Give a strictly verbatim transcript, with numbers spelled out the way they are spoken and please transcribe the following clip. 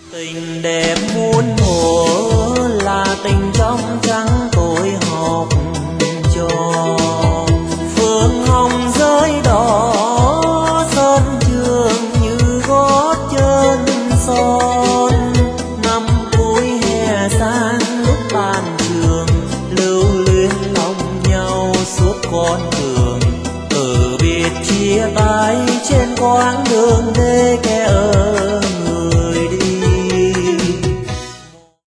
Tình đẹp muôn thuở là tình trong trắng tôi học trò. Phương hồng rơi đỏ sơn trường như gót chân son. Năm cuối hè sang lúc tan trường, lưu luyến lòng nhau suốt con đường. Từ biệt chia tay trên quãng đường đê kẻ ở